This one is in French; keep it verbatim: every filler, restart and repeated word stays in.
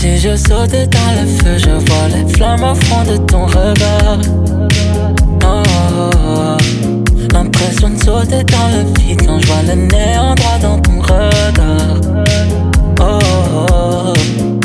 Si je sautais dans le feu, je vois les flammes au fond de ton regard. Oh, oh, oh. L'impression de sauter dans le vide quand je vois le néant droit dans ton regard. Oh, oh, oh.